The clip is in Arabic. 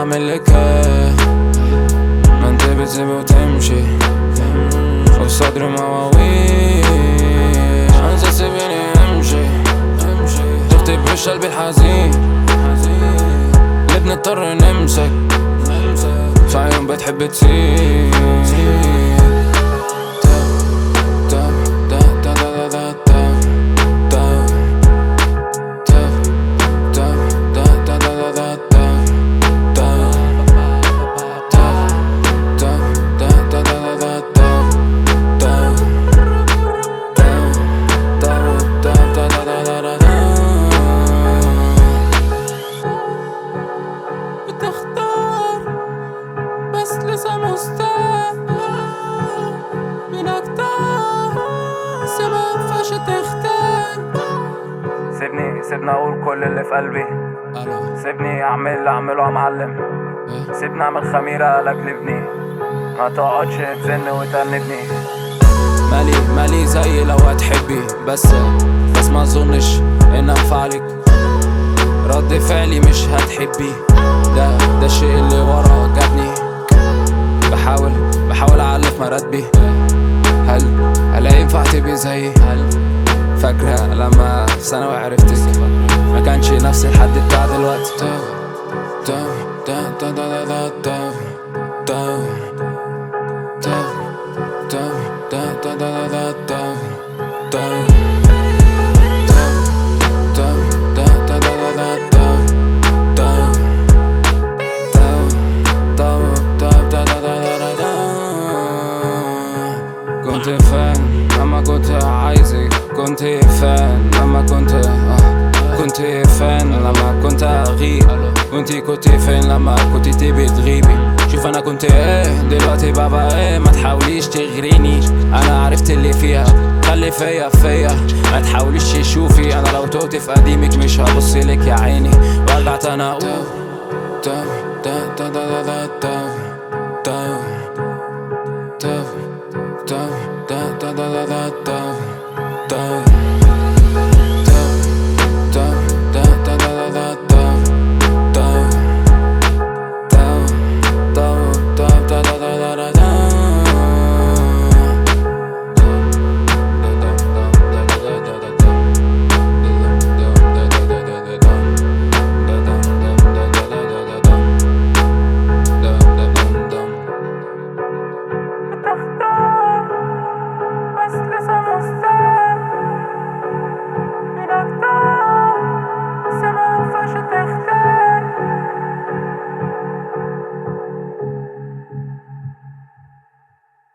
بعمل لك ايه؟ ما انت بتسيب وتمشي وصدري مواويل انسى سيبيني امشي تكتب وش قلبي الحزين اللي بنضطر نمسك في عيون بتحب تسيب بتختار بس لسه مستاء من أكتر سبب فاش تختار. سيبني اقول كل اللي في قلبي، سيبني اعمل اللي اعمله يا معلم، سيبني اعمل خميرة لاجل ابني، ما تقعدش تزن وتأنبني. مالي زي لو هتحبي بس ما اظنش ان انفعلك، رد فعلي مش هتحبي، ده الشيء اللي ورا جابني. بحاول اعلف مراتبي، هل ينفع تبقي زيي؟ فاكرة لما في ثانوي عرفتك ما كانش نفس الحد بتاع دلوقتي. كنت فان لما كنت عايزك، كنت فان لما كنت فان لما كنت اغيب، كنت فين لما كنت تبي تغيبي؟ شوف انا كنت ايه دلوقتي بابا ايه، ما تحاوليش تغريني، انا عرفت اللي فيها، خلي فيا ما تحاوليش تشوفي، انا لو توقت في قديمك مش هبصلك يا عيني وارجع تاني اقول